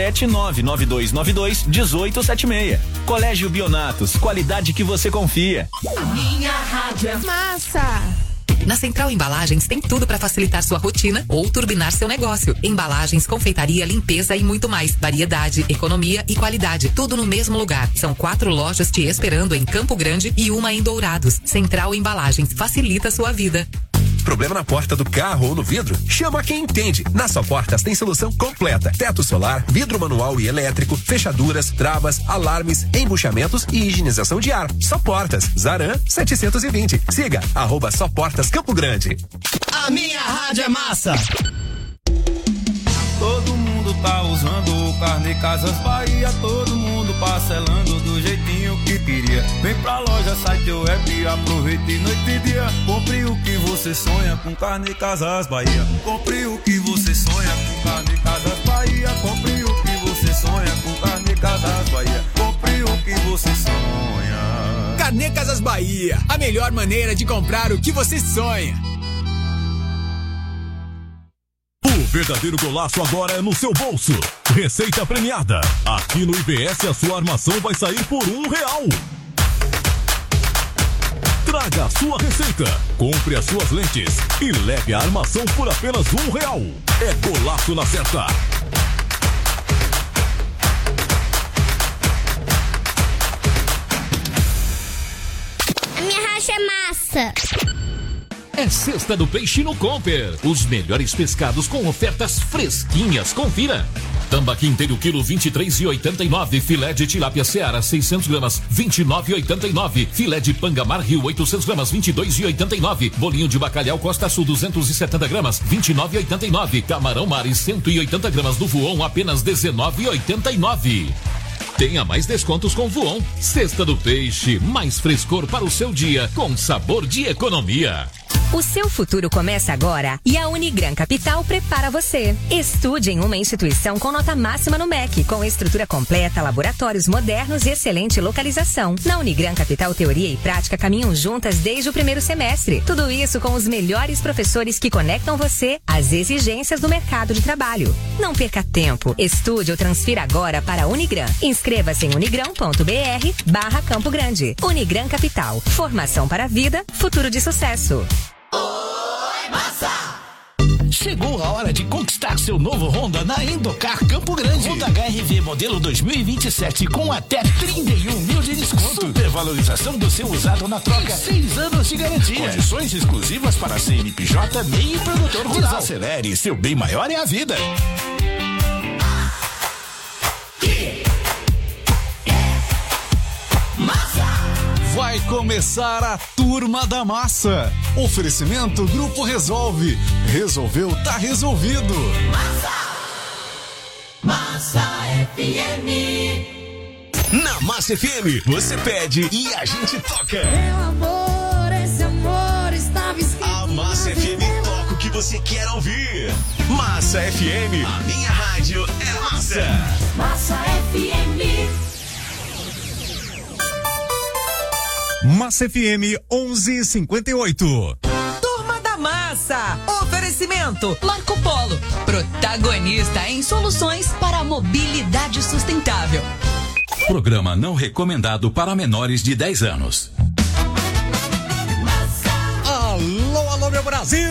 67992921876. Colégio Bionatos, qualidade que você confia.
A minha rádio é
massa.
Na Central Embalagens tem tudo para facilitar sua rotina ou turbinar seu negócio. Embalagens, confeitaria, limpeza e muito mais. Variedade, economia e qualidade. Tudo no mesmo lugar. São 4 lojas te esperando em Campo Grande e uma em Dourados. Central Embalagens, facilita a sua vida.
Problema na porta do carro ou no vidro? Chama quem entende. Na Só Portas tem solução completa. Teto solar, vidro manual e elétrico, fechaduras, travas, alarmes, embuchamentos e higienização de ar. Só Portas, Zaran 720. Siga @Só Portas Campo Grande.
A minha rádio é massa.
Todo mundo tá usando o Carne Casas Bahia, todo mundo parcelando do jeitinho que queria. Vem pra loja, sai teu app, aproveite noite e dia. Compre o que você sonha com Carne Casas Bahia. Compre o que você sonha com Carne Casas Bahia. Compre o que você sonha com Carne Casas Bahia. Compre o que você sonha.
Carne Casas Bahia, a melhor maneira de comprar o que você sonha.
O verdadeiro golaço agora é no seu bolso. Receita premiada. Aqui no IBS a sua armação vai sair por R$1. Traga a sua receita, compre as suas lentes e leve a armação por apenas R$1. É golaço na certa.
A minha racha é massa.
É Sexta do Peixe no Comper. Os melhores pescados com ofertas fresquinhas. Confira. Tambaqui inteiro quilo 23,89. Filé de tilápia Seara 600 gramas 29,89. Filé de Pangamar Rio 800 gramas 22,89. Bolinho de bacalhau Costa Sul 270 gramas 29,89. Camarão Mares 180 gramas do Voon apenas 19,89. Tenha mais descontos com Voon. Sexta do Peixe, mais frescor para o seu dia, com sabor de economia.
O seu futuro começa agora e a Unigran Capital prepara você. Estude em uma instituição com nota máxima no MEC, com estrutura completa, laboratórios modernos e excelente localização. Na Unigran Capital, teoria e prática caminham juntas desde o primeiro semestre. Tudo isso com os melhores professores que conectam você às exigências do mercado de trabalho. Não perca tempo. Estude ou transfira agora para a Unigran. Inscreva-se em unigran.br/Campo Grande. Unigran Capital. Formação para a vida, futuro de sucesso.
Oi, massa! Chegou a hora de conquistar seu novo Honda na Endocar Campo Grande. Honda HR-V modelo 2027 com até 31 mil de desconto. Supervalorização do seu usado na troca. 6 anos de garantia. Condições exclusivas para CNPJ, MEI e produtor rural. Desacelere, seu bem maior é a vida.
Vai começar a Turma da Massa. Oferecimento Grupo Resolve. Resolveu, tá resolvido.
Massa FM.
Na Massa FM, você pede e a gente toca.
Meu amor, esse amor estava escrito.
A Massa FM toca o que você quer ouvir. Massa FM, a minha rádio é massa.
Massa FM.
Massa FM 11:58.
Turma da Massa. Oferecimento Marco Polo. Protagonista em soluções para a mobilidade sustentável.
Programa não recomendado para menores de 10 anos.
Alô, alô, meu Brasil!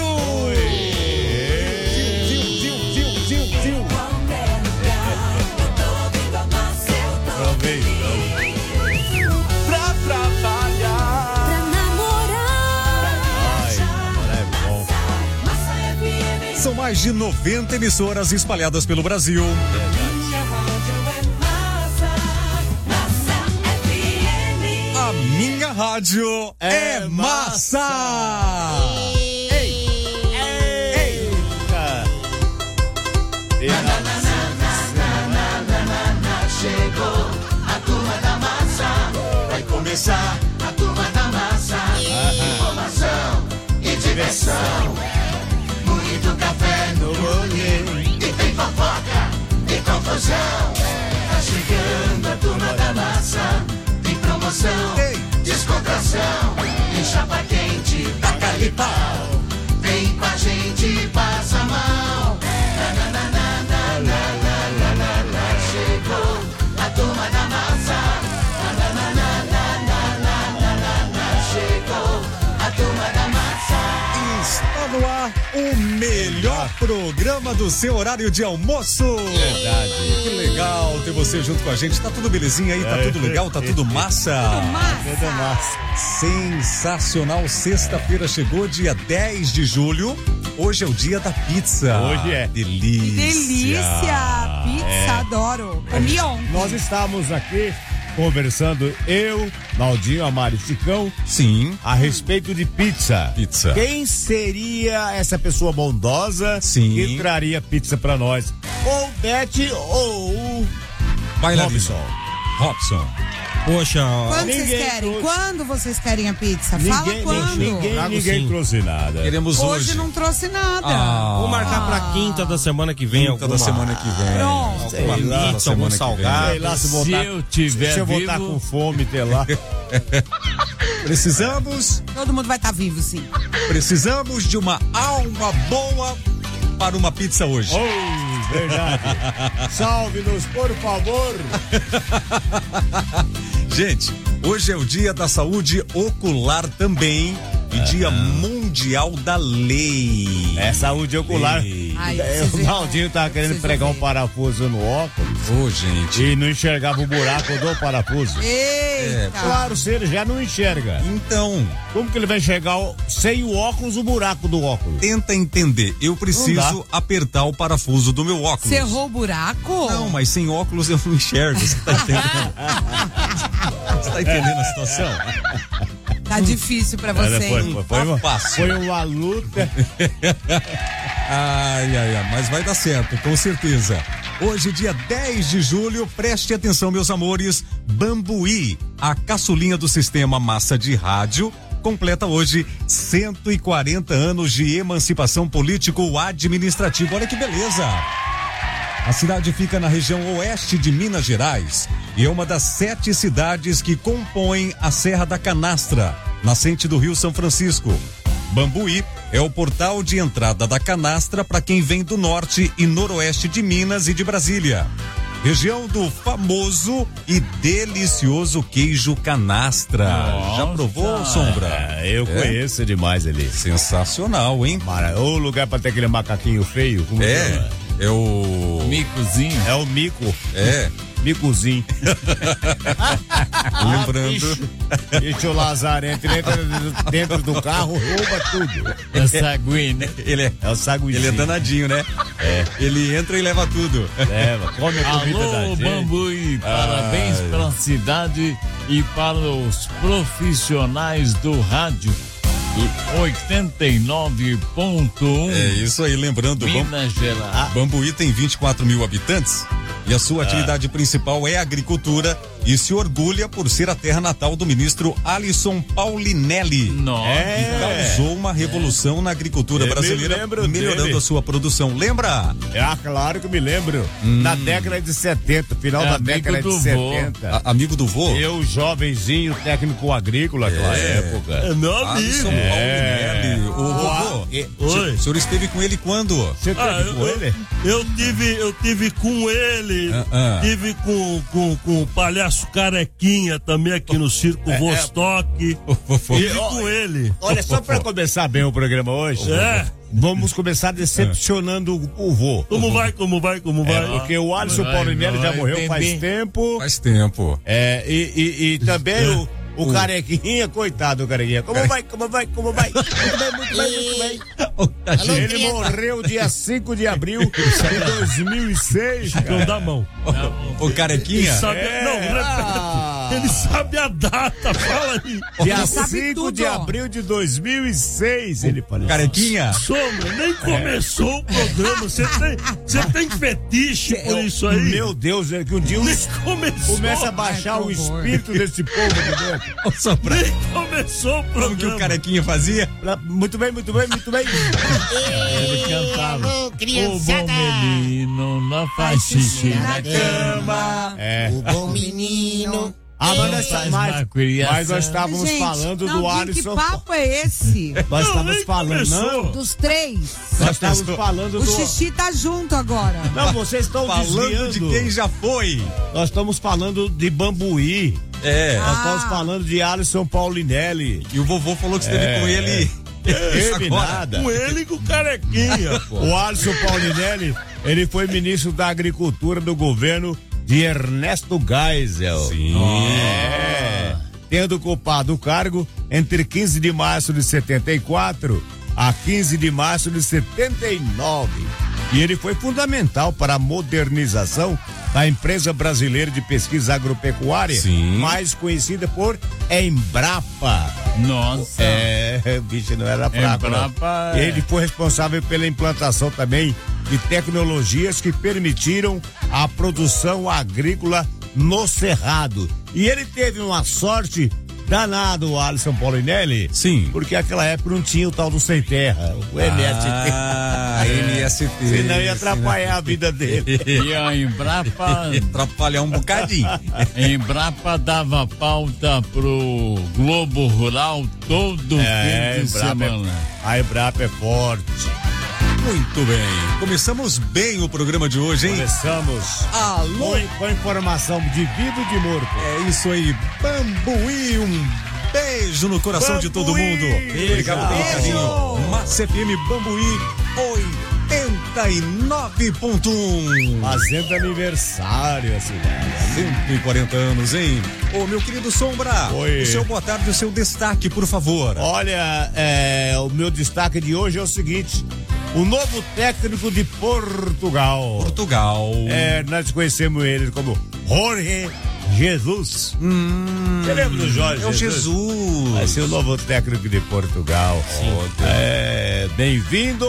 São mais de 90 emissoras espalhadas pelo Brasil. A minha rádio é massa!
Chegou a Turma da Massa. Vai começar a Turma da Massa. Informação e diversão. Muito café no olho. E tem fofoca e confusão. Tá chegando a Turma da Massa. Tem promoção, descontração. Tem chapa quente, taca-lhe pau. Vem com a gente, passa mal. Chegou a Turma da Massa. Chegou a Turma da Massa.
Está no ar o melhor programa do seu horário de almoço.
Verdade.
Que legal ter você junto com a gente. Tá tudo belezinha aí? Tá tudo legal? Tá tudo massa?
Tudo massa.
Sensacional. Sexta-feira chegou, dia 10 de julho. Hoje é o dia da pizza.
Hoje é.
Delícia.
Delícia. Pizza, adoro. Comi ontem.
Nós estávamos aqui conversando, eu, Naldinho, Amaro e Chicão.
Sim.
A respeito de pizza.
Pizza.
Quem seria essa pessoa bondosa que traria pizza pra nós? Ou Beth ou
Bailarino.
Robson.
Poxa.
Quando vocês querem? Quando vocês querem a pizza? Fala quando.
Ninguém trouxe nada.
Queremos
hoje não trouxe nada.
Vou marcar pra quinta da semana que vem. Quinta da semana que vem.
Pronto.
Alguma pizza, algum salgado.
Sei lá, se eu tiver vivo. Se eu voltar com fome, até lá.
Precisamos.
Todo mundo vai estar vivo, sim.
Precisamos de uma alma boa para uma pizza hoje.
Oh, verdade. Salve-nos, por favor.
Gente, hoje é o dia da saúde ocular também e dia mundial da lei.
É saúde ocular.
Ai,
o Naldinho tava querendo pregar um parafuso no óculos.
Ô, gente.
E não enxergava o buraco do parafuso.
Eita.
Claro, se ele já não enxerga.
Então,
como que ele vai enxergar sem o óculos o buraco do óculos?
Tenta entender. Eu preciso apertar o parafuso do meu óculos.
Você errou o buraco?
Não, mas sem óculos eu não enxergo. Você tá entendendo? Você tá entendendo a situação?
Tá difícil pra você.
Foi
uma luta.
Ai, mas vai dar certo, com certeza. Hoje, dia 10 de julho, preste atenção, meus amores. Bambuí, a caçulinha do sistema massa de rádio,
completa hoje 140 anos de emancipação político-administrativa. Olha que beleza! A cidade fica na região oeste de Minas Gerais e é uma das 7 cidades que compõem a Serra da Canastra, nascente do Rio São Francisco. Bambuí é o portal de entrada da Canastra para quem vem do norte e noroeste de Minas e de Brasília. Região do famoso e delicioso queijo canastra.
Nossa.
Já provou, Sombra?
Eu conheço demais ali.
Sensacional, hein?
O lugar pra ter aquele macaquinho feio. Como
é o...
Micozinho. É o mico.
É.
Micozinho.
Lembrando.
Deixa o Lazarento dentro do carro, rouba tudo.
É o sagui, né?
É o sagui.
Ele é danadinho, né?
É.
Ele entra e leva tudo.
Leva, come a comida da gente.
Bambuí, parabéns para a cidade e para os profissionais do rádio. 89.1.
É isso aí, lembrando,
Minas Gerais.
Bambuí tem 24 mil habitantes e a sua atividade principal é a agricultura e se orgulha por ser a terra natal do ministro Alisson Paulinelli.
Nossa.
Que causou uma revolução na agricultura brasileira, melhorando a sua produção. Lembra?
Claro que me lembro. Na década de 70, final da década de 70.
Amigo do vô?
Eu, jovenzinho, técnico agrícola naquela época.
É meu amigo.
Alisson Paulinelli. O senhor esteve com ele quando?
Você esteve com ele?
Eu tive com ele. Tive com o palhaço Carequinha também aqui no Circo Vostok. Tive com ele.
Olha, só pra começar bem o programa hoje. Vamos começar decepcionando o vô.
Como vai?
Porque o Alisson Paulinelli já morreu faz tempo.
Faz tempo.
E também o Carequinha, coitado do Carequinha. Como vai? Muito bem. Ele morreu dia 5 de abril de 2006.
Não dá mão.
O Carequinha?
Ele sabe a data, fala aí.
Dia 5 de abril de 2006, ele falou.
Carequinha?
Sombra, nem começou o programa. Você tem fetiche por isso aí?
Meu Deus, é que um dia começa a baixar o espírito desse povo de dentro.
Nem começou o programa.
Como que o Carequinha fazia?
Muito bem.
Ele cantava. O bom menino não faz xixi na cama.
O bom menino. Mas nós estávamos falando do Alisson.
Que papo é esse?
Nós estávamos falando.
Dos 3.
Nós estávamos falando
O xixi tá junto agora.
Não, vocês estão
falando de quem já foi.
Nós estamos falando de Bambuí. Nós estamos falando de Alisson Paulinelli.
E o vovô falou que esteve com ele.
Nada.
Com ele e com o Carequinha, pô.
O Alisson Paulinelli, ele foi ministro da Agricultura do governo de Ernesto Geisel.
Sim.
Tendo ocupado o cargo entre 15 de março de 74 a 15 de março de 79. E ele foi fundamental para a modernização da empresa brasileira de pesquisa agropecuária, mais conhecida por Embrapa.
Nossa.
Bicho, não era fraco. Ele foi responsável pela implantação também de tecnologias que permitiram a produção agrícola no Cerrado. E ele teve uma sorte danada, o Alisson Paulinelli.
Sim.
Porque naquela época não tinha o tal do Sem Terra, o MST.
MST.
Senão ia atrapalhar a vida dele.
E a Embrapa
atrapalhar um bocadinho.
A Embrapa dava pauta pro Globo Rural todo fim de semana.
A Embrapa é forte.
Muito bem. Começamos bem o programa de hoje, hein?
Começamos.
Alô?
Com informação de vivo e de morto.
É isso aí. Bambuí, um beijo no coração de todo mundo. Obrigado pelo carinho. Massa FM Bambuí 89.1.
Fazendo aniversário, assim.
140 anos, hein? Ô, meu querido Sombra.
Oi.
O seu boa tarde, o seu destaque, por favor.
Olha, o meu destaque de hoje é o seguinte. O novo técnico de Portugal. Nós conhecemos ele como Jorge Jesus. Você lembra do Jorge?
É o Jesus.
Vai ser o novo técnico de Portugal.
Sim.
Bem-vindo,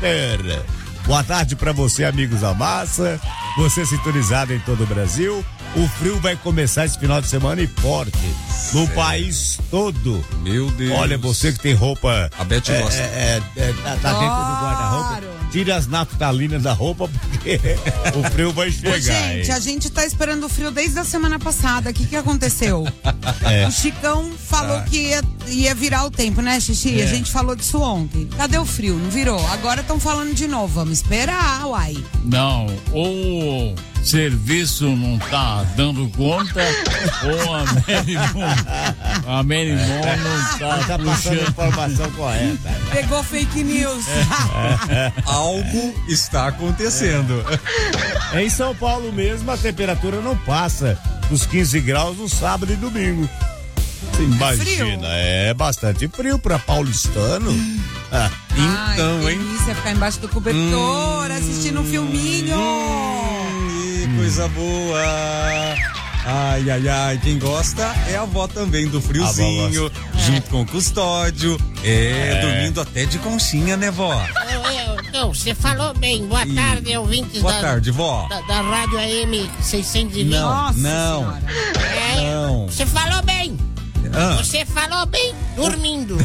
mister. Boa tarde para você, amigos da massa. Você sintonizado em todo o Brasil. O frio vai começar esse final de semana e forte. No país todo.
Meu Deus.
Olha, você que tem roupa.
A Beth gosta.
Tá dentro do guarda-roupa. Tira as naftalinas da roupa, porque o frio vai chegar.
Gente, a gente tá esperando o frio desde a semana passada. O que aconteceu? O Chicão falou que ia virar o tempo, né, Xixi? A gente falou disso ontem. Cadê o frio? Não virou. Agora estão falando de novo. Vamos esperar, uai.
Não, ou o serviço não tá dando conta, ou a Merimon não tá
passando a informação correta.
Pegou fake news.
Algo está acontecendo.
Em São Paulo mesmo, a temperatura não passa dos 15 graus no sábado e domingo. Você imagina, é bastante frio pra paulistano.
Então,
hein? Delícia ficar embaixo do cobertor, assistindo um filminho.
Coisa boa. Ai, ai, ai, quem gosta é a avó também do friozinho, junto com o custódio, dormindo até de conchinha, né, vó?
Não, você falou bem. Boa tarde, ouvintes.
Boa tarde, vó.
Da Rádio AM 620.
Não.
Você falou bem. Você falou bem, dormindo.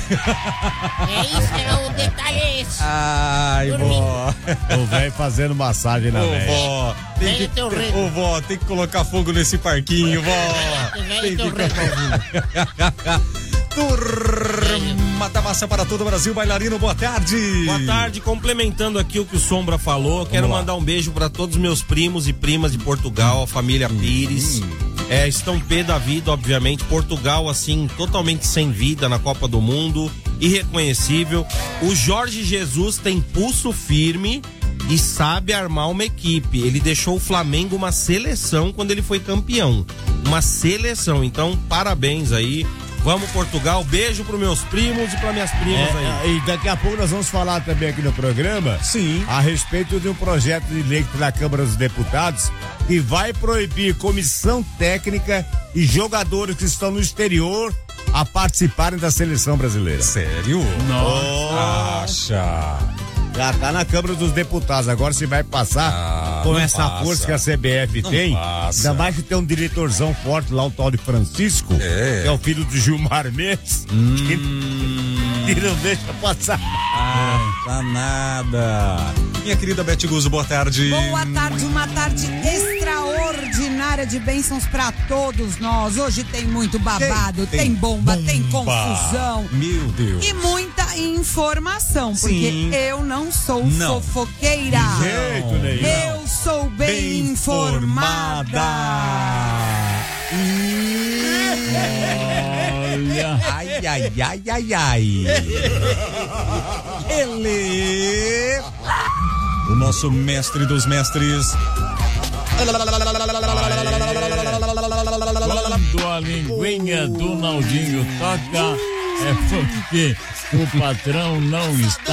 O detalhe é esse.
Ai, vó.
O velho fazendo massagem na velha.
Vó, vó, tem que colocar fogo nesse parquinho, vó. Tem que colocar fogo. Turma da Massa para todo o Brasil, bailarino, boa tarde.
Boa tarde, complementando aqui o que o Sombra falou, quero mandar um beijo para todos os meus primos e primas de Portugal, a família Pires. Estão pé da vida, obviamente. Portugal, assim, totalmente sem vida na Copa do Mundo, irreconhecível. O Jorge Jesus tem pulso firme e sabe armar uma equipe. Ele deixou o Flamengo uma seleção quando ele foi campeão. Uma seleção, então parabéns aí. Vamos, Portugal, beijo pros meus primos e para minhas primas aí.
E daqui a pouco nós vamos falar também aqui no programa a respeito de um projeto de lei da Câmara dos Deputados que vai proibir comissão técnica e jogadores que estão no exterior a participarem da seleção brasileira.
Sério?
Nossa! Já tá na Câmara dos Deputados, agora se vai passar com essa força que a CBF tem, ainda mais que tem um diretorzão forte lá, o tal de Francisco, que é o filho do Gilmar Mendes, que não deixa passar.
Tá nada. Minha querida Beth Guzzo, boa tarde.
Boa tarde, uma tarde extraordinária de bênçãos pra todos nós. Hoje tem muito babado, tem bomba, tem confusão.
Meu Deus.
E muita informação, porque eu não sou fofoqueira.
De jeito nenhum.
Eu sou bem informada.
Ai, ai, ai, ai, ai. Ele, o nosso mestre dos mestres.
Quando a linguinha do Naldinho toca, é porque o patrão não está